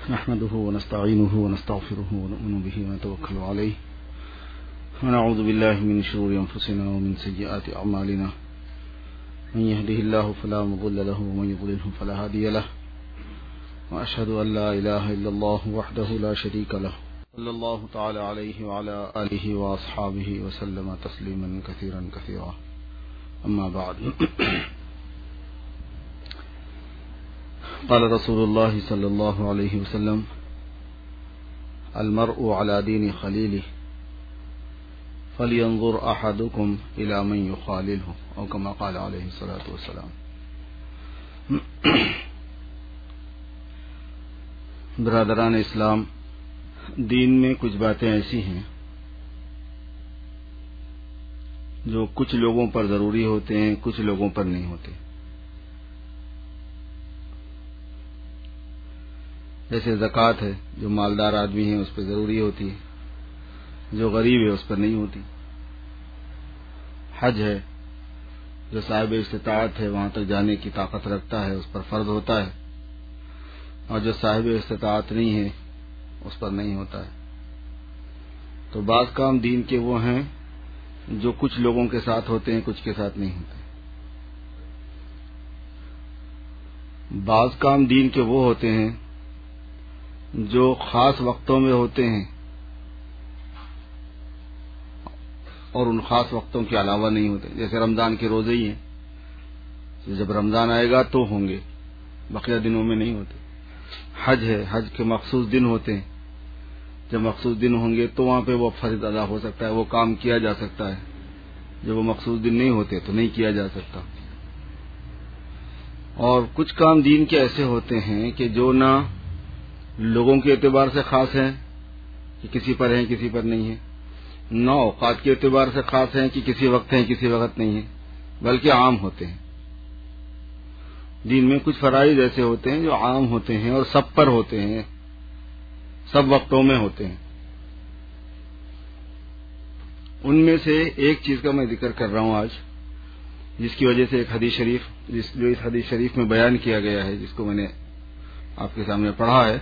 نحمده ونستعينه ونستغفره ونؤمن به ونتوكل عليه ونعوذ بالله من شرور أنفسنا ومن سيئات أعمالنا من يهده الله فلا مضل له ومن يضلله فلا هادي له وأشهد أن لا إله إلا الله وحده لا شريك له صلى الله تعالى عليه وعلى آله وأصحابه وسلم تسليما كثيرا كثيرا أما بعد قال رسول الله صلى الله عليه وسلم المرء على دين خليله فلينظر أحدكم إلى من يخالله أو كما قال عليه الصلاة والسلام. برادران اسلام، دین میں کچھ باتیں ایسی ہیں جو کچھ لوگوں پر ضروری ہوتے ہیں، کچھ لوگوں پر نہیں ہوتے. جیسے زکوٰۃ ہے، جو مالدار آدمی ہے اس پہ ضروری ہوتی ہے، جو غریب ہے اس پر نہیں ہوتی. حج ہے، جو صاحب استطاعت ہے وہاں تک جانے کی طاقت رکھتا ہے اس پر فرض ہوتا ہے، اور جو صاحب استطاعت نہیں ہے اس پر نہیں ہوتا ہے. تو بعض کام دین کے وہ ہیں جو کچھ لوگوں کے ساتھ ہوتے ہیں، کچھ کے ساتھ نہیں ہوتے. بعض کام دین کے وہ ہوتے ہیں جو خاص وقتوں میں ہوتے ہیں اور ان خاص وقتوں کے علاوہ نہیں ہوتے. جیسے رمضان کے روزے ہی ہیں، جب رمضان آئے گا تو ہوں گے، بقیہ دنوں میں نہیں ہوتے. حج ہے، حج کے مخصوص دن ہوتے ہیں، جب مخصوص دن ہوں گے تو وہاں پہ وہ فرض ادا ہو سکتا ہے، وہ کام کیا جا سکتا ہے. جب وہ مخصوص دن نہیں ہوتے تو نہیں کیا جا سکتا. اور کچھ کام دین کے ایسے ہوتے ہیں کہ جو نہ لوگوں کے اعتبار سے خاص ہیں کہ کسی پر ہیں کسی پر نہیں ہے، نہ اوقات کے اعتبار سے خاص ہیں کہ کسی وقت ہیں کسی وقت نہیں ہے، بلکہ عام ہوتے ہیں. دین میں کچھ فرائض ایسے ہوتے ہیں جو عام ہوتے ہیں اور سب پر ہوتے ہیں، سب وقتوں میں ہوتے ہیں. ان میں سے ایک چیز کا میں ذکر کر رہا ہوں آج، جس کی وجہ سے ایک حدیث شریف جو اس حدیث شریف میں بیان کیا گیا ہے، جس کو میں نے آپ کے سامنے پڑھا ہے.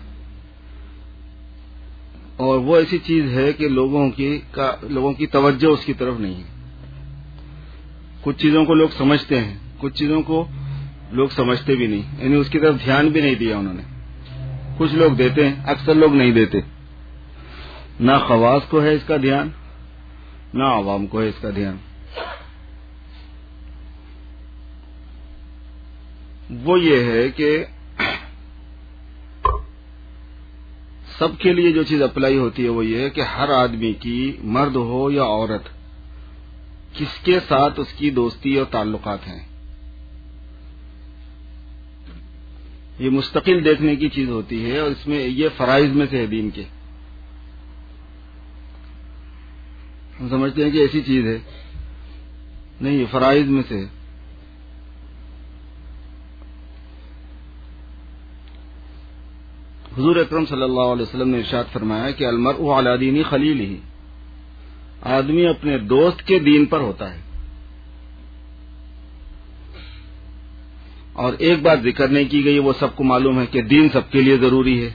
اور وہ ایسی چیز ہے کہ لوگوں کی توجہ اس کی طرف نہیں ہے. کچھ چیزوں کو لوگ سمجھتے ہیں، کچھ چیزوں کو لوگ سمجھتے بھی نہیں، یعنی اس کی طرف دھیان بھی نہیں دیا انہوں نے. کچھ لوگ دیتے ہیں، اکثر لوگ نہیں دیتے. نہ خواص کو ہے اس کا دھیان، نہ عوام کو ہے اس کا دھیان. وہ یہ ہے کہ سب کے لیے جو چیز اپلائی ہوتی ہے وہ یہ ہے کہ ہر آدمی کی، مرد ہو یا عورت، کس کے ساتھ اس کی دوستی اور تعلقات ہیں، یہ مستقل دیکھنے کی چیز ہوتی ہے. اور اس میں یہ فرائض میں سے ہے دین کے. ہم سمجھتے ہیں کہ ایسی چیز ہے، نہیں، یہ فرائض میں سے ہے. حضور اکرم صلی اللہ علیہ وسلم نے ارشاد فرمایا کہ المرء علی دین خلیلہ، آدمی اپنے دوست کے دین پر ہوتا ہے. اور ایک بات ذکر نہیں کی گئی، وہ سب کو معلوم ہے کہ دین سب کے لیے ضروری ہے،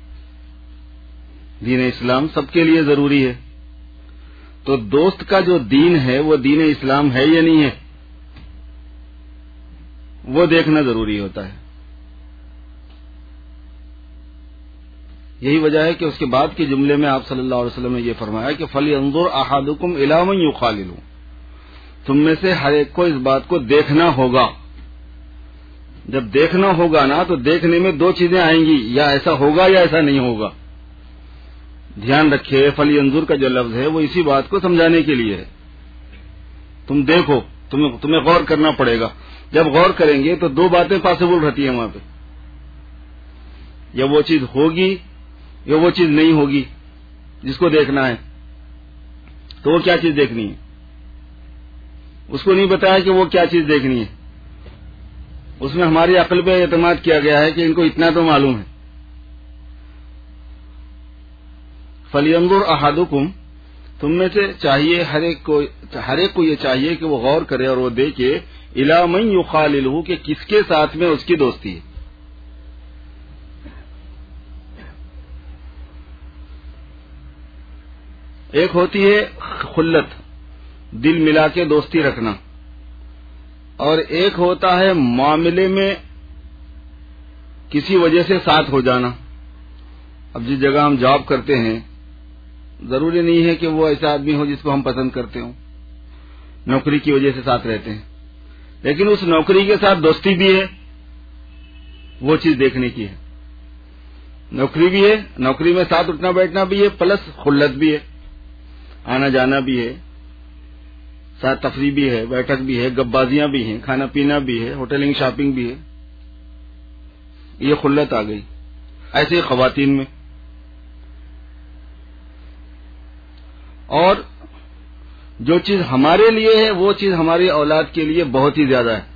دین اسلام سب کے لیے ضروری ہے. تو دوست کا جو دین ہے وہ دین اسلام ہے یا نہیں ہے، وہ دیکھنا ضروری ہوتا ہے. یہی وجہ ہے کہ اس کے بعد کے جملے میں آپ صلی اللہ علیہ وسلم نے یہ فرمایا کہ فَلْيَنظُرْ أَحَدُكُمْ إِلَىٰ مَنْ يُخَالِلُ، تم میں سے ہر ایک کو اس بات کو دیکھنا ہوگا. جب دیکھنا ہوگا نا تو دیکھنے میں دو چیزیں آئیں گی، یا ایسا ہوگا یا ایسا نہیں ہوگا. دھیان رکھیے، فَلْيَنظُرْ کا جو لفظ ہے وہ اسی بات کو سمجھانے کے لیے ہے. تم دیکھو، تمہیں غور کرنا پڑے گا. جب غور کریں گے تو دو باتیں پاسبل رہتی ہیں وہاں پہ، یا وہ چیز ہوگی یا وہ چیز نہیں ہوگی جس کو دیکھنا ہے. تو وہ کیا چیز دیکھنی ہے، اس کو نہیں بتایا کہ وہ کیا چیز دیکھنی ہے. اس میں ہماری عقل پہ اعتماد کیا گیا ہے کہ ان کو اتنا تو معلوم ہے. فَلْيَنظُرْ أَحَدُكُمْ، تم میں سے چاہیے ہر ایک کو یہ چاہیے کہ وہ غور کرے اور وہ دیکھے اِلَىٰ مَن يُخَالِلُهُ، کہ کس کے ساتھ میں اس کی دوستی ہے. ایک ہوتی ہے خلت، دل ملا کے دوستی رکھنا، اور ایک ہوتا ہے معاملے میں کسی وجہ سے ساتھ ہو جانا. اب جس جگہ ہم جاب کرتے ہیں ضروری نہیں ہے کہ وہ ایسا آدمی ہو جس کو ہم پسند کرتے ہوں، نوکری کی وجہ سے ساتھ رہتے ہیں، لیکن اس نوکری کے ساتھ دوستی بھی ہے، وہ چیز دیکھنے کی ہے. نوکری بھی ہے، نوکری میں ساتھ اٹھنا بیٹھنا بھی ہے، پلس خلت بھی ہے، آنا جانا بھی ہے، ساتھ تفریح بھی ہے، بیٹھک بھی ہے، گپ بازیاں بھی ہیں، کھانا پینا بھی ہے، ہوٹلنگ شاپنگ بھی ہے. یہ خلت آ گئی. ایسے ہی خواتین میں. اور جو چیز ہمارے لیے ہے وہ چیز ہماری اولاد کے لیے بہت ہی زیادہ ہے،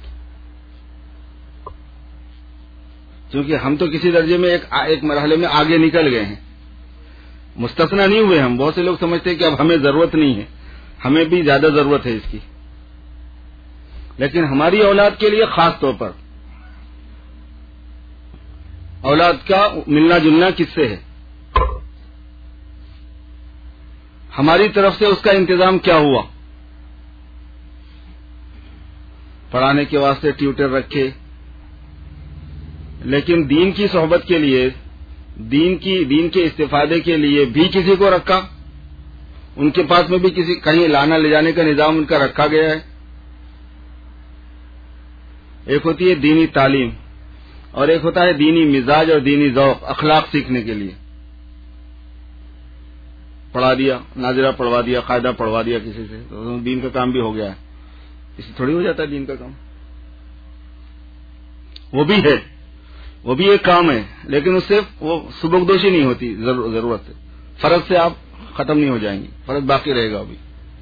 کیونکہ ہم تو کسی درجے میں ایک مرحلے میں آگے نکل گئے ہیں، مستثنا نہیں ہوئے ہم. بہت سے لوگ سمجھتے ہیں کہ اب ہمیں ضرورت نہیں ہے، ہمیں بھی زیادہ ضرورت ہے اس کی، لیکن ہماری اولاد کے لیے خاص طور پر اولاد کا ملنا جلنا کس سے ہے، ہماری طرف سے اس کا انتظام کیا ہوا. پڑھانے کے واسطے ٹیوٹر رکھے، لیکن دین کی صحبت کے لیے، دین کے استفادے کے لیے بھی کسی کو رکھا، ان کے پاس میں بھی کسی کہیں لانا لے جانے کا نظام ان کا رکھا گیا ہے. ایک ہوتی ہے دینی تعلیم اور ایک ہوتا ہے دینی مزاج اور دینی ذوق، اخلاق سیکھنے کے لیے. پڑھا دیا، ناظرہ پڑھوا دیا، قاعدہ پڑھوا دیا کسی سے، تو دین کا کام بھی ہو گیا ہے. اس سے تھوڑی ہو جاتا ہے دین کا کام. وہ بھی ہے، وہ بھی ایک کام ہے، لیکن اس سے وہ سبکدوشی نہیں ہوتی. ضرورت ہے، فرض سے آپ ختم نہیں ہو جائیں گی، فرض باقی رہے گا ابھی.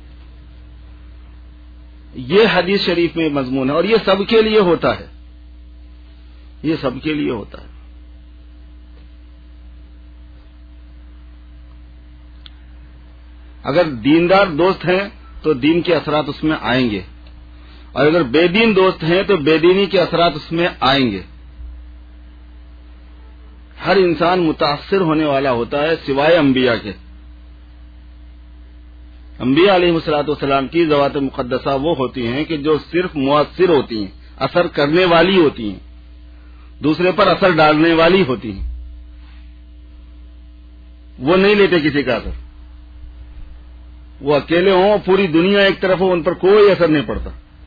یہ حدیث شریف میں مضمون ہے، اور یہ سب کے لیے ہوتا ہے، یہ سب کے لیے ہوتا ہے. اگر دیندار دوست ہیں تو دین کے اثرات اس میں آئیں گے، اور اگر بے دین دوست ہیں تو بے دینی کے اثرات اس میں آئیں گے. ہر انسان متاثر ہونے والا ہوتا ہے سوائے انبیاء کے. انبیاء علیہ الصلوۃ والسلام کی ذوات مقدسہ وہ ہوتی ہیں کہ جو صرف مؤثر ہوتی ہیں، اثر کرنے والی ہوتی ہیں، دوسرے پر اثر ڈالنے والی ہوتی ہیں. وہ نہیں لیتے کسی کا اثر، وہ اکیلے ہوں، پوری دنیا ایک طرف ہو، ان پر کوئی اثر نہیں پڑتا.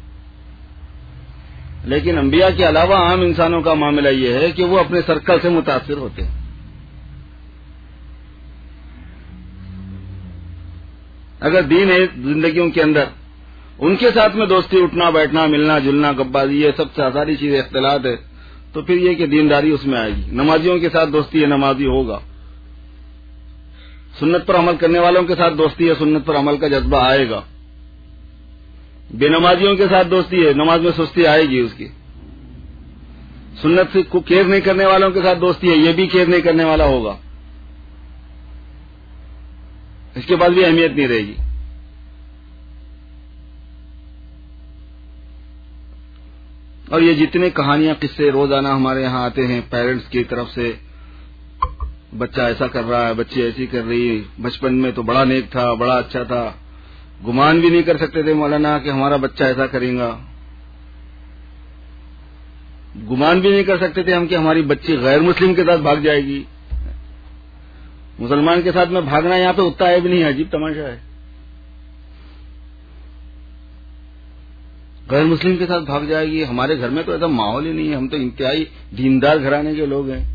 لیکن انبیاء کے علاوہ عام انسانوں کا معاملہ یہ ہے کہ وہ اپنے سرکل سے متاثر ہوتے ہیں. اگر دین ہے زندگیوں کے اندر، ان کے ساتھ میں دوستی، اٹھنا بیٹھنا، ملنا جلنا، گپ بازی، یہ سب ساری چیزیں اختلاط ہے، تو پھر یہ کہ دینداری اس میں آئے گی. نمازیوں کے ساتھ دوستی ہے، نمازی ہوگا. سنت پر عمل کرنے والوں کے ساتھ دوستی ہے، سنت پر عمل کا جذبہ آئے گا. بے نمازیوں کے ساتھ دوستی ہے، نماز میں سستی آئے گی اس کی. سنت کو کیئر نہیں کرنے والوں کے ساتھ دوستی ہے، یہ بھی کیئر نہیں کرنے والا ہوگا، اس کے بعد بھی اہمیت نہیں رہے گی. اور یہ جتنے کہانیاں قصے روزانہ ہمارے یہاں آتے ہیں پیرنٹس کی طرف سے، بچہ ایسا کر رہا ہے، بچی ایسی کر رہی ہے، بچپن میں تو بڑا نیک تھا، بڑا اچھا تھا، گمان بھی نہیں کر سکتے تھے مولانا کہ ہمارا بچہ ایسا کرے گا. گمان بھی نہیں کر سکتے تھے ہم کہ ہماری بچی غیر مسلم کے ساتھ بھاگ جائے گی. مسلمان کے ساتھ میں بھاگنا یہاں پہ اتنا ہے بھی نہیں، عجیب تماشا ہے. غیر مسلم کے ساتھ بھاگ جائے گی. ہمارے گھر میں تو ایسا ماحول ہی نہیں ہے، ہم تو انتہائی دیندار گھرانے کے لوگ ہیں.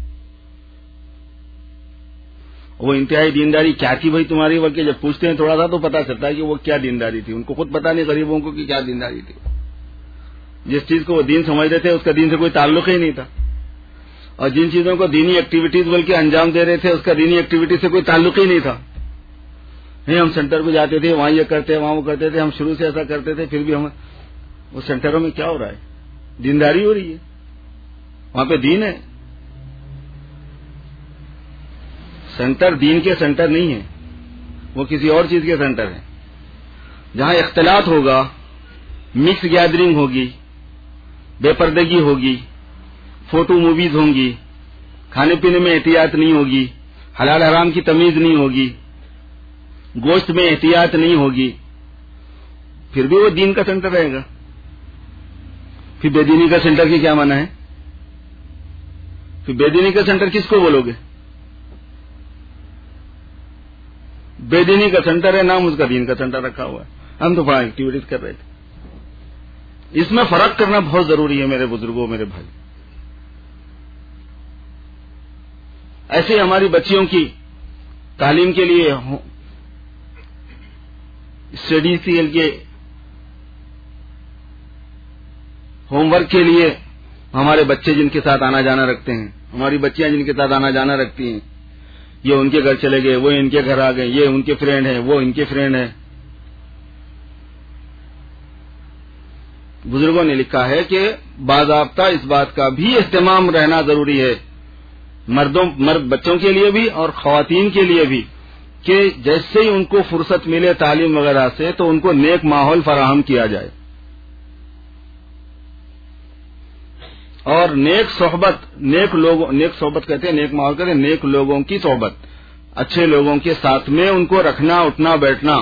وہ انتہائی دینداری کیا تھی بھائی تمہاری، بلکہ جب پوچھتے ہیں تھوڑا سا تو پتا چلتا ہے کہ وہ کیا دینداری تھی. ان کو خود پتا نہیں غریبوں کو کہ کیا دینداری تھی. جس چیز کو وہ دین سمجھتے تھے اس کا دین سے کوئی تعلق ہی نہیں تھا، اور جن چیزوں کو دینی ایکٹیویٹیز بلکہ انجام دے رہے تھے اس کا دینی ایکٹیویٹی سے کوئی تعلق ہی نہیں تھا. ہم سینٹر پہ جاتے تھے، وہاں یہ کرتے وہاں وہ کرتے تھے، ہم شروع سے ایسا کرتے تھے، پھر بھی ہم وہ سینٹروں میں کیا ہو رہا ہے؟ دینداری ہو رہی ہے، وہاں پہ دین ہے. سینٹر دین کے سینٹر نہیں ہے، وہ کسی اور چیز کے سینٹر ہے. جہاں اختلاط ہوگا، مکس گیدرنگ ہوگی، بے پردگی ہوگی، فوٹو موویز ہوں گی، کھانے پینے میں احتیاط نہیں ہوگی، حلال حرام کی تمیز نہیں ہوگی، گوشت میں احتیاط نہیں ہوگی، پھر بھی وہ دین کا سینٹر رہے گا. پھر بے دینی کا سینٹر کی کیا معنی ہے؟ پھر بے دینی کا سینٹر کس کو بولو گے؟ بے دینی کا سینٹر ہے، نام اس کا دین کا سینٹر رکھا ہوا ہے. ہم تو بڑا ایکٹیویٹیز کر رہے تھے. اس میں فرق کرنا بہت ضروری ہے میرے بزرگوں، میرے بھائی. ایسے ہی ہماری بچیوں کی تعلیم کے لیے، اسٹڈی کے لیے، ہوم ورک کے لیے ہمارے بچے جن کے ساتھ آنا جانا رکھتے ہیں، ہماری بچیاں جن کے ساتھ آنا جانا رکھتی ہیں، یہ ان کے گھر چلے گئے، وہ ان کے گھر آ گئے، یہ ان کے فرینڈ ہیں، وہ ان کے فرینڈ ہیں. بزرگوں نے لکھا ہے کہ باضابطہ اس بات کا بھی اہتمام رہنا ضروری ہے، مرد بچوں کے لیے بھی اور خواتین کے لیے بھی، کہ جیسے ہی ان کو فرصت ملے تعلیم وغیرہ سے تو ان کو نیک ماحول فراہم کیا جائے، اور نیک صحبت کہتے ہیں، نیک ماحول کہتے ہیں نیک لوگوں کی صحبت، اچھے لوگوں کے ساتھ میں ان کو رکھنا، اٹھنا بیٹھنا.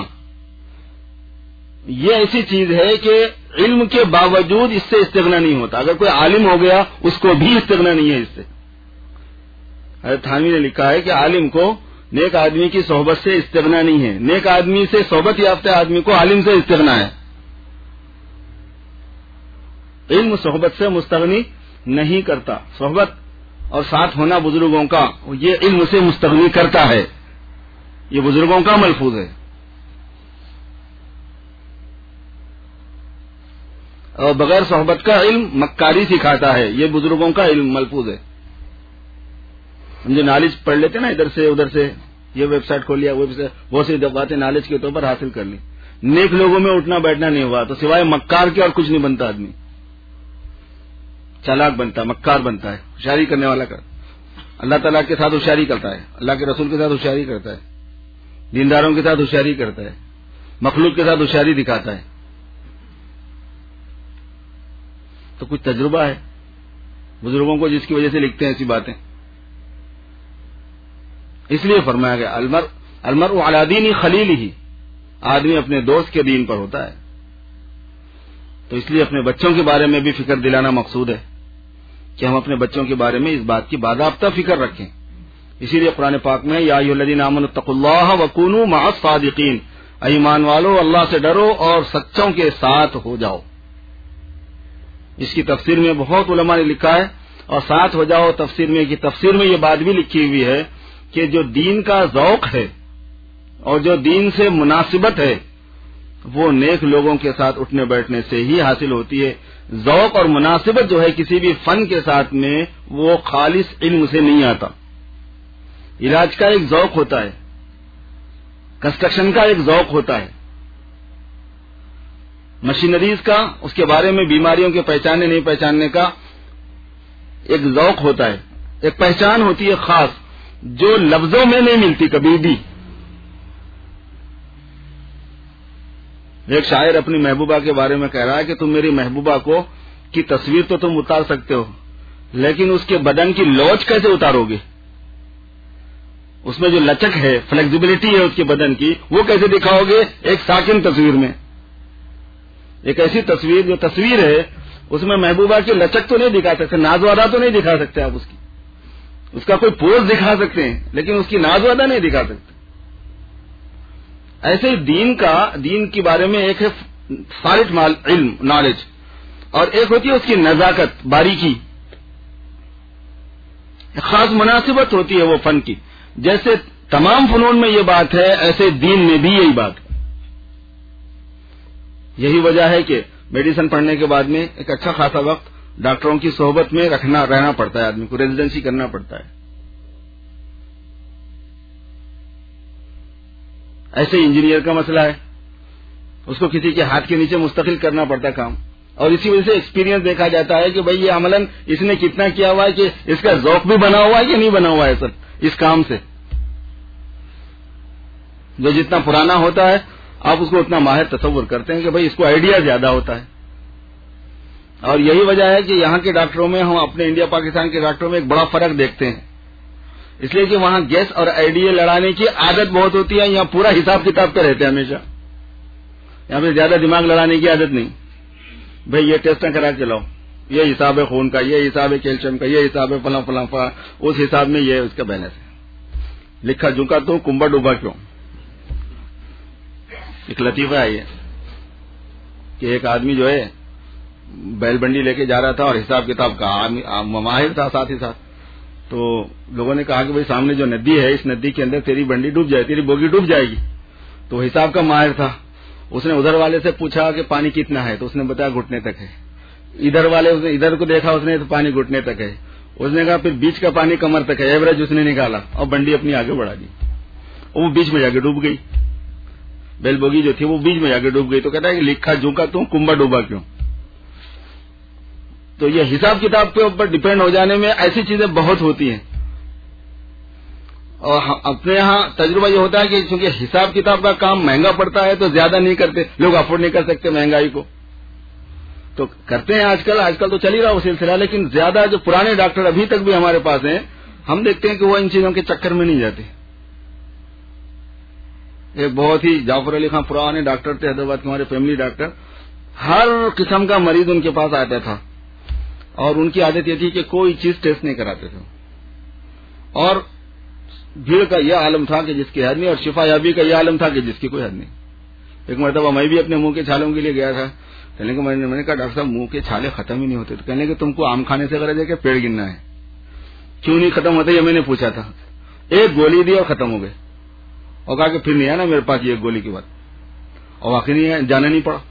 یہ ایسی چیز ہے کہ علم کے باوجود اس سے استغنا نہیں ہوتا. اگر کوئی عالم ہو گیا اس کو بھی استغنا نہیں ہے اس سے. حضرت تھانوی نے لکھا ہے کہ عالم کو نیک آدمی کی صحبت سے استغنا نہیں ہے، نیک آدمی سے صحبت یافتہ آدمی کو عالم سے استغنا ہے. علم صحبت سے مستغنی نہیں کرتا، صحبت اور ساتھ ہونا بزرگوں کا یہ علم سے مستغنی کرتا ہے. یہ بزرگوں کا ملفوظ ہے. اور بغیر صحبت کا علم مکاری سکھاتا ہے، یہ بزرگوں کا علم ملفوظ ہے. ہم جو نالج پڑھ لیتے نا ادھر سے ادھر سے، یہ ویب سائٹ کھول لیا، بہت سی باتیں نالج کے طور پر حاصل کر لی، نیک لوگوں میں اٹھنا بیٹھنا نہیں ہوا تو سوائے مکار کے اور کچھ نہیں بنتا. آدمی چالاک بنتا ہے، مکار بنتا ہے، ہوشیاری کرنے والا کا. اللہ تعالیٰ کے ساتھ ہوشیاری کرتا ہے، اللہ کے رسول کے ساتھ ہوشیاری کرتا ہے، دینداروں کے ساتھ ہوشیاری کرتا ہے، مخلوق کے ساتھ ہوشیاری دکھاتا ہے. تو کچھ تجربہ ہے بزرگوں کو جس کی وجہ سے لکھتے ہیں ایسی باتیں. اس لیے فرمایا گیا المرء علی دین خلیلہ، آدمی اپنے دوست کے دین پر ہوتا ہے. تو اس لیے اپنے بچوں کے بارے میں بھی فکر دلانا مقصود ہے کہ ہم اپنے بچوں کے بارے میں اس بات کی باضابطہ فکر رکھیں. اسی لیے قرآن پاک میں یا ایھا الذین آمنوا اتقوا اللہ وکونوا مع الصادقین، ایمان والو اللہ سے ڈرو اور سچوں کے ساتھ ہو جاؤ. اس کی تفسیر میں بہت علماء نے لکھا ہے، اور ساتھ ہو جاؤ تفسیر میں یہ بات بھی لکھی ہوئی ہے کہ جو دین کا ذوق ہے اور جو دین سے مناسبت ہے وہ نیک لوگوں کے ساتھ اٹھنے بیٹھنے سے ہی حاصل ہوتی ہے. ذوق اور مناسبت جو ہے کسی بھی فن کے ساتھ میں وہ خالص علم سے نہیں آتا. علاج کا ایک ذوق ہوتا ہے، کنسٹرکشن کا ایک ذوق ہوتا ہے، مشینریز کا، اس کے بارے میں بیماریوں کے پہچاننے نہیں پہچاننے کا ایک ذوق ہوتا ہے، ایک پہچان ہوتی ہے خاص جو لفظوں میں نہیں ملتی کبھی بھی. ایک شاعر اپنی محبوبہ کے بارے میں کہہ رہا ہے کہ تم میری محبوبہ کی تصویر تو تم اتار سکتے ہو، لیکن اس کے بدن کی لوچ کیسے اتارو گے؟ اس میں جو لچک ہے، فلیکسیبلٹی ہے اس کے بدن کی، وہ کیسے دکھاؤ گے ایک ساکن تصویر میں؟ ایک ایسی تصویر جو تصویر ہے اس میں محبوبہ کی لچک تو نہیں دکھا سکتے، ناز و ادا تو نہیں دکھا سکتے آپ اس کا کوئی پوز دکھا سکتے ہیں لیکن اس کی ناز و ادا نہیں دکھا سکتے. ایسے ہی دین کے بارے میں ایک ہے سالڈ علم نالج، اور ایک ہوتی ہے اس کی نزاکت، باریکی، خاص مناسبت ہوتی ہے وہ فن کی. جیسے تمام فنون میں یہ بات ہے ایسے دین میں بھی یہی بات ہے. یہی وجہ ہے کہ میڈیسن پڑھنے کے بعد میں ایک اچھا خاصا وقت ڈاکٹروں کی صحبت میں رہنا پڑتا ہے، آدمی کو ریزیڈنسی کرنا پڑتا ہے. ایسے انجینئر کا مسئلہ ہے، اس کو کسی کے ہاتھ کے نیچے مستقل کرنا پڑتا ہے کام، اور اسی وجہ سے ایکسپیرینس دیکھا جاتا ہے کہ بھئی یہ عملاً اس نے کتنا کیا ہوا ہے، کہ اس کا ذوق بھی بنا ہوا ہے کہ نہیں بنا ہوا ہے سر اس کام سے. جو جتنا پرانا ہوتا ہے آپ اس کو اتنا ماہر تصور کرتے ہیں کہ بھئی اس کو آئیڈیا زیادہ ہوتا ہے. اور یہی وجہ ہے کہ یہاں کے ڈاکٹروں میں، ہم اپنے انڈیا پاکستان کے ڈاکٹروں میں ایک بڑا فرق دیکھتے ہیں اس لیے کہ وہاں گیس اور آئیڈیا لڑانے کی عادت بہت ہوتی ہے. یہاں پورا حساب کتاب پہ رہتے ہیں ہمیشہ. یہاں پہ زیادہ دماغ لڑانے کی عادت نہیں. بھئی یہ ٹیسٹ نہ کرا کے لاؤ, یہ حساب ہے خون کا, یہ حساب ہے کیلشیم کا, یہ حساب ہے فلاں فلاں فلاں, اس حساب میں یہ اس کا بیلنس ہے. لکھا جھکا تو کنبا ڈوبا کیوں. ایک لطیفہ ہے یہ کہ ایک آدمی جو ہے بیل بنڈی لے کے جا رہا تھا اور حساب کتاب کا ماہر تھا ساتھ ہی ساتھ. تو لوگوں نے کہا کہ بھئی سامنے جو ندی ہے اس ندی کے اندر تیری بنڈی ڈوب جائے, تیری بوگی ڈوب جائے گی. تو حساب کا ماہر تھا, اس نے ادھر والے سے پوچھا کہ پانی کتنا ہے, تو اس نے بتایا گھٹنے تک ہے. ادھر والے اس نے ادھر کو دیکھا, اس نے تو پانی گھٹنے تک ہے. اس نے کہا پھر بیچ کا پانی کمر تک ہے, ایوریج اس نے نکالا اور بنڈی اپنی آگے بڑھا دی. وہ بیچ میں جا کے ڈوب گئی, بیل بوگی جو تھی وہ بیچ میں جا کے ڈوب گئی. تو کہتا ہے کہ لکھا جھکا تو کنبا ڈوبا کیوں. تو یہ حساب کتاب کے اوپر ڈپینڈ ہو جانے میں ایسی چیزیں بہت ہوتی ہیں. اور اپنے یہاں تجربہ یہ ہوتا ہے کہ چونکہ حساب کتاب کا کام مہنگا پڑتا ہے تو زیادہ نہیں کرتے لوگ, افورڈ نہیں کر سکتے مہنگائی کو, تو کرتے ہیں آج کل تو چل ہی رہا وہ سلسلہ. لیکن زیادہ جو پرانے ڈاکٹر ابھی تک بھی ہمارے پاس ہیں, ہم دیکھتے ہیں کہ وہ ان چیزوں کے چکر میں نہیں جاتے. ایک بہت ہی جعفر علی خان پرانے ڈاکٹر تھے حیدرآباد کے, ہمارے فیملی ڈاکٹر. ہر قسم کا مریض ان کے پاس آتا تھا اور ان کی عادت یہ تھی کہ کوئی چیز ٹیسٹ نہیں کراتے تھے. اور بھیڑ کا یہ عالم تھا کہ جس کی حد نہیں, اور شفا یابی کا یہ عالم تھا کہ جس کی کوئی حد نہیں. ایک مرتبہ میں بھی اپنے منہ کے چھالوں کے لیے گیا تھا. کہنے کو میں نے کہا ڈاکٹر صاحب منہ کے چھالے ختم ہی نہیں ہوتے. تو کہنے کہ تم کو آم کھانے سے غرض ہے کہ پیڑ گننا ہے. کیوں نہیں ختم ہوتے یہ میں نے پوچھا تھا. ایک گولی دی اور ختم ہو گئے, اور کہا کہ پھر نہیں آنا میرے پاس یہ گولی کی بات. اور واقعی نہیں جانا نہیں پڑا.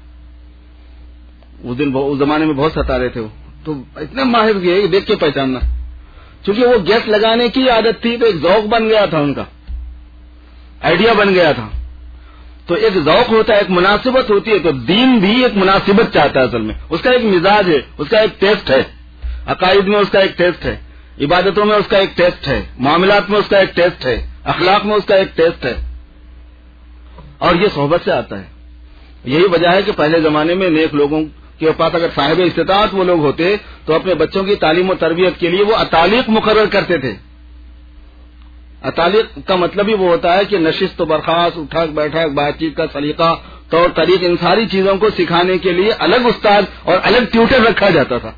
اس زمانے میں بہت ستا رہے تھے وہ, تو اتنے ماہر گئے دیکھ کے پہچاننا. چونکہ وہ گیس لگانے کی عادت تھی تو ایک ذوق بن گیا تھا, ان کا آئیڈیا بن گیا تھا. تو ایک ذوق ہوتا ہے, ایک مناسبت ہوتی ہے. تو دین بھی ایک مناسبت چاہتا ہے اصل میں. اس کا ایک مزاج ہے, اس کا ایک ٹیسٹ ہے. عقائد میں اس کا ایک ٹیسٹ ہے, عبادتوں میں اس کا ایک ٹیسٹ ہے, معاملات میں اس کا ایک ٹیسٹ ہے, اخلاق میں اس کا ایک ٹیسٹ ہے. اور یہ صحبت سے آتا ہے. یہی وجہ ہے کہ پہلے زمانے میں نیک لوگوں کے پاس اگر صاحب استطاعت وہ لوگ ہوتے تو اپنے بچوں کی تعلیم و تربیت کے لیے وہ اتالیق مقرر کرتے تھے. اتالیق کا مطلب ہی وہ ہوتا ہے کہ نشست و برخاست, اٹھک بیٹھک, بات چیت کا سلیقہ, طور طریق, ان ساری چیزوں کو سکھانے کے لیے الگ استاد اور الگ ٹیوٹر رکھا جاتا تھا.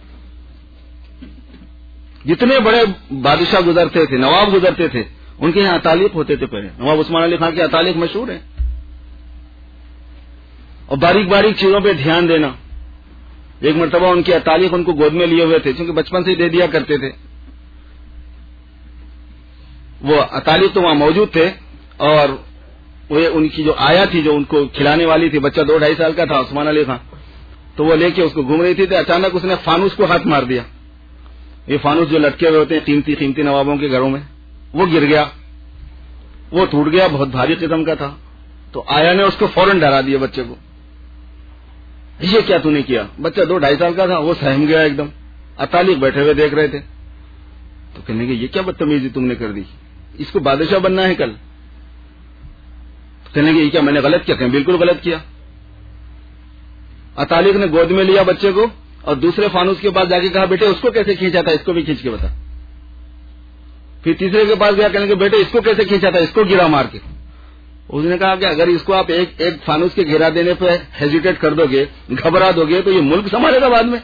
جتنے بڑے بادشاہ گزرتے تھے, نواب گزرتے تھے, ان کے یہاں اتالیق ہوتے تھے. پہلے نواب عثمان علی خان کے اتالیق مشہور ہیں. اور باریک باریک چیزوں پہ دھیان دینا. ایک مرتبہ ان کے اتالیق ان کو گود میں لیے ہوئے تھے, کیونکہ بچپن سے ہی دے دیا کرتے تھے. وہ اتالیق تو وہاں موجود تھے, اور وہ ان کی جو آیا تھی جو ان کو کھلانے والی تھی, بچہ 2-2.5 سال کا تھا عثمان علی خان, تو وہ لے کے اس کو گھوم رہی تھی. تو اچانک اس نے فانوس کو ہاتھ مار دیا. یہ فانوس جو لٹکے ہوئے ہوتے ہیں قیمتی قیمتی نوابوں کے گھروں میں, وہ گر گیا, وہ ٹوٹ گیا, بہت بھاری قسم کا تھا. تو آیا نے اس کو فوراً ڈرا دیا بچے کو. یہ کیا تو نے کیا؟ بچہ 2-2.5 سال کا تھا, وہ سہم گیا ایک دم. اتالیق بیٹھے ہوئے دیکھ رہے تھے. تو کہنے کہ یہ کیا بدتمیزی تم نے کر دی, اس کو بادشاہ بننا ہے کل. کہنے کہ یہ کیا میں نے غلط کیا؟ کہ بالکل غلط کیا. اتالیق نے گود میں لیا بچے کو اور دوسرے فانوس کے پاس جا کے کہا بیٹے اس کو کیسے کھینچا تھا, اس کو بھی کھینچ کے بتا. پھر تیسرے کے پاس گیا, کہنے کہ بیٹے اس کو کیسے کھینچا تھا, اس کو گرا مار کے. اس نے کہا کہ اگر اس کو آپ ایک فانوس کے گھیرا دینے پہ ہیزیٹیٹ کر دو گے, گھبرا دو گے, تو یہ ملک سنبھالے گا بعد میں.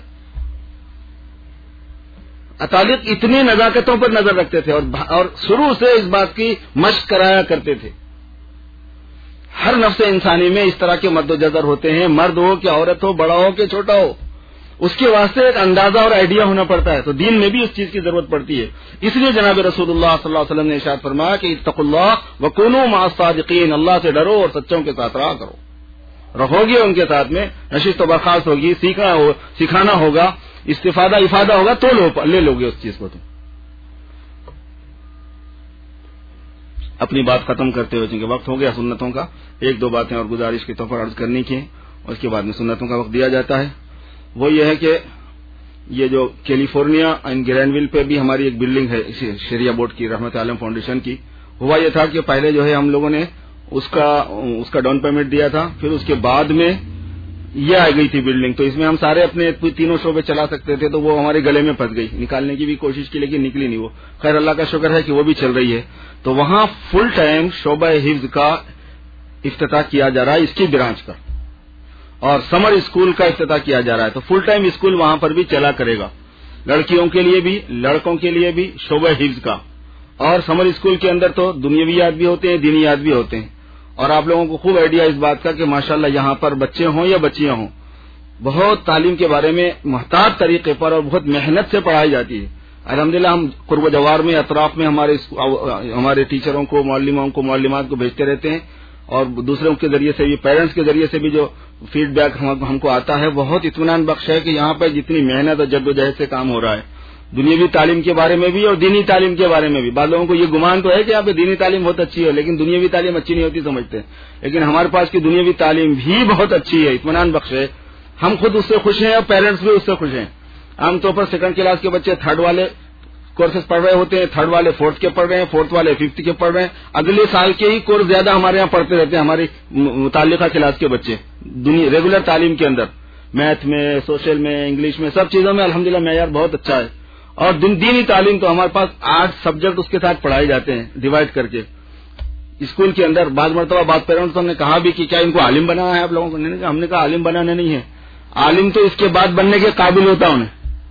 اتالیق اتنی نزاکتوں پر نظر رکھتے تھے اور شروع سے اس بات کی مشق کرایا کرتے تھے. ہر نفس انسانی میں اس طرح کے مد و جزر ہوتے ہیں, مرد ہو کہ عورت ہو, بڑا ہو کہ چھوٹا ہو, اس کے واسطے ایک اندازہ اور آئیڈیا ہونا پڑتا ہے. تو دین میں بھی اس چیز کی ضرورت پڑتی ہے. اس لیے جناب رسول اللہ صلی اللہ علیہ وسلم نے ارشاد فرمایا کہ اتقوا اللہ وکونوا مع الصادقین, اللہ سے ڈرو اور سچوں کے ساتھ رہا کرو. رہو گے ان کے ساتھ میں, نشست و برخاست ہوگی, سکھانا ہوگا, استفادہ افادہ ہوگا, تو لے لو گے اس چیز کو. تم اپنی بات ختم کرتے ہوئے چونکہ وقت ہو گیا سنتوں کا, 1-2 باتیں اور گزارش کے طور پر عرض کرنی کی, اور اس کے بعد میں سنتوں کا وقت دیا جاتا ہے. وہ یہ ہے کہ یہ جو کیلیفورنیا اینڈ گرینویل پہ بھی ہماری ایک بلڈنگ ہے شریعہ بورڈ کی, رحمت عالم فاؤنڈیشن کی. ہوا یہ تھا کہ پہلے جو ہے ہم لوگوں نے اس کا ڈاؤن پیمنٹ دیا تھا, پھر اس کے بعد میں یہ آ گئی تھی بلڈنگ، تو اس میں ہم سارے اپنے تینوں شعبے چلا سکتے تھے، تو وہ ہمارے گلے میں پھنس گئی، نکالنے کی بھی کوشش کی لیکن نکلی نہیں وہ. خیر اللہ کا شکر ہے کہ وہ بھی چل رہی ہے. تو وہاں فل ٹائم شعبہ حفظ کا افتتاح کیا جا رہا ہے، اس کی برانچ کا، اور سمر اسکول کا افتتاح کیا جا رہا ہے. تو فل ٹائم اسکول وہاں پر بھی چلا کرے گا، لڑکیوں کے لیے بھی لڑکوں کے لیے بھی شعبہ حفظ کا. اور سمر اسکول کے اندر تو دنیاویات بھی ہوتے ہیں، دینیات بھی ہوتے ہیں. اور آپ لوگوں کو خوب آئیڈیا اس بات کا کہ ماشاءاللہ یہاں پر بچے ہوں یا بچیاں ہوں، بہت تعلیم کے بارے میں محتاط طریقے پر اور بہت محنت سے پڑھائی جاتی ہے. الحمدللہ ہم قرب و جوار میں اطراف میں ہمارے ٹیچروں کو، معلموں کو، معلمات کو بھیجتے رہتے ہیں، اور دوسروں کے ذریعے سے بھی، پیرنٹس کے ذریعے سے بھی جو فیڈ بیک ہم کو آتا ہے بہت اطمینان بخش ہے کہ یہاں پر جتنی محنت اور جدوجہد سے کام ہو رہا ہے، دنیاوی تعلیم کے بارے میں بھی اور دینی تعلیم کے بارے میں بھی. بعض لوگوں کو یہ گمان تو ہے کہ یہاں پہ دینی تعلیم بہت اچھی ہے لیکن دنیاوی تعلیم اچھی نہیں ہوتی سمجھتے ہیں، لیکن ہمارے پاس کی دنیاوی تعلیم بھی بہت اچھی ہے، اطمینان بخش ہے. ہم خود اس سے خوش ہیں اور پیرنٹس بھی اس سے خوش ہیں. عام طور پر سیکنڈ کلاس کے بچے تھرڈ والے کورسز پڑھ رہے ہوتے ہیں، تھرڈ والے فورتھ کے پڑھ رہے ہیں، فورتھ والے ففتھ کے پڑھ رہے ہیں. اگلے سال کے ہی کورس زیادہ ہمارے یہاں پڑھتے رہتے ہیں ہماری متعلقہ کلاس کے بچے. ریگولر تعلیم کے اندر میتھ میں، سوشل میں، انگلش میں، سب چیزوں میں الحمدللہ معیار بہت اچھا ہے. اور دینی تعلیم تو ہمارے پاس 8 سبجیکٹ اس کے ساتھ پڑھائے جاتے ہیں ڈیوائڈ کر کے اسکول کے اندر. بعض مرتبہ بعض پیرنٹس نے کہا بھی کہ کیا ان کو عالم بنانا ہے آپ لوگوں کو؟ ہم نے کہا عالم بنانا نہیں ہے، عالم تو اس کے بعد بننے کے قابل ہوتا. انہیں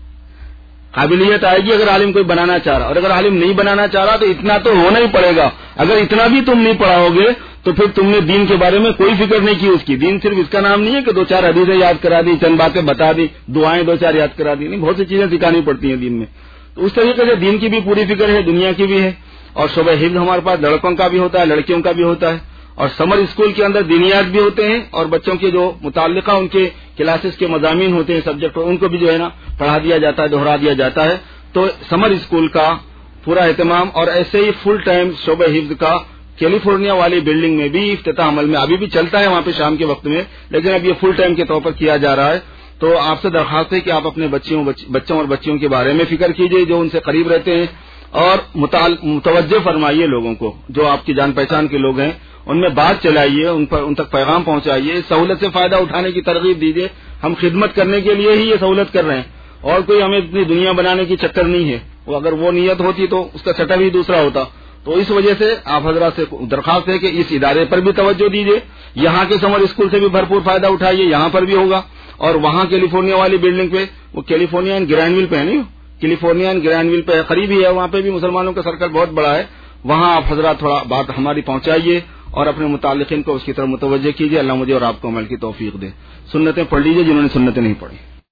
قابلیت آئے گی اگر عالم کوئی بنانا چاہ رہا، اور اگر عالم نہیں بنانا چاہ رہا تو اتنا تو ہونا ہی پڑے گا. اگر اتنا بھی تم نہیں پڑھاؤ گے تو پھر تم نے دین کے بارے میں کوئی فکر نہیں کی. اس کی دین صرف اس کا نام نہیں ہے کہ 2-4 حدیثیں یاد کرا دی، چند باتیں بتا دی، دعائیں 2-4 یاد کرا دی. نہیں، بہت سی چیزیں سکھانی پڑتی ہیں دین میں. تو اس طریقے سے دین کی بھی پوری فکر ہے، دنیا کی بھی ہے. اور شعبہ حفظ ہمارے پاس لڑکوں کا بھی ہوتا ہے، لڑکیوں کا بھی ہوتا ہے. اور سمر اسکول کے اندر دینیات بھی ہوتے ہیں، اور بچوں کے جو متعلقہ ان کے کلاسز کے مضامین ہوتے ہیں، سبجیکٹ، ان کو بھی جو ہے نا پڑھا دیا جاتا ہے، دہرا دیا جاتا ہے. تو سمر اسکول کا پورا اہتمام. اور ایسے ہی فل ٹائم شعبہ حفظ کا کیلیفورنیا والی بلڈنگ میں بھی افتتاح عمل میں ابھی بھی چلتا ہے وہاں پہ شام کے وقت میں، لیکن اب یہ فل ٹائم کے طور پر کیا جا رہا ہے. تو آپ سے درخواست ہے کہ آپ اپنے بچوں اور بچیوں کے بارے میں فکر کیجئے جو ان سے قریب رہتے ہیں، اور متوجہ فرمائیے لوگوں کو، جو آپ کی جان پہچان کے لوگ ہیں ان میں بات چلائیے، ان تک پیغام پہنچائیے، سہولت سے فائدہ اٹھانے کی ترغیب دیجیے. ہم خدمت کرنے کے لیے ہی یہ سہولت کر رہے ہیں، اور کوئی ہمیں اتنی دنیا بنانے کی چکر نہیں ہے. وہ اگر وہ نیت ہوتی تو اس کا سٹر ہی دوسرا ہوتا. تو اس وجہ سے آپ حضرات سے درخواست ہے کہ اس ادارے پر بھی توجہ دیجیے، یہاں کے سمر اسکول سے بھی بھرپور فائدہ اٹھائیے، یہاں پر بھی ہوگا. اور وہاں کیلیفورنیا والی بلڈنگ پہ، وہ کیلیفورنیا اینڈ گرینڈ ویل پہ ہے، نہیں کیلیفورنیا اینڈ گرینڈ ویل پہ قریب ہی ہے، وہاں پہ بھی مسلمانوں کا سرکل بہت بڑا ہے. وہاں آپ حضرات تھوڑا بات ہماری پہنچائیے اور اپنے متعلقین کو اس کی طرف متوجہ کیجیے. اللہ مجھے اور آپ کو عمل کی توفیق دے. سنتیں پڑھ لیجیے جنہوں نے سنتیں نہیں پڑھی.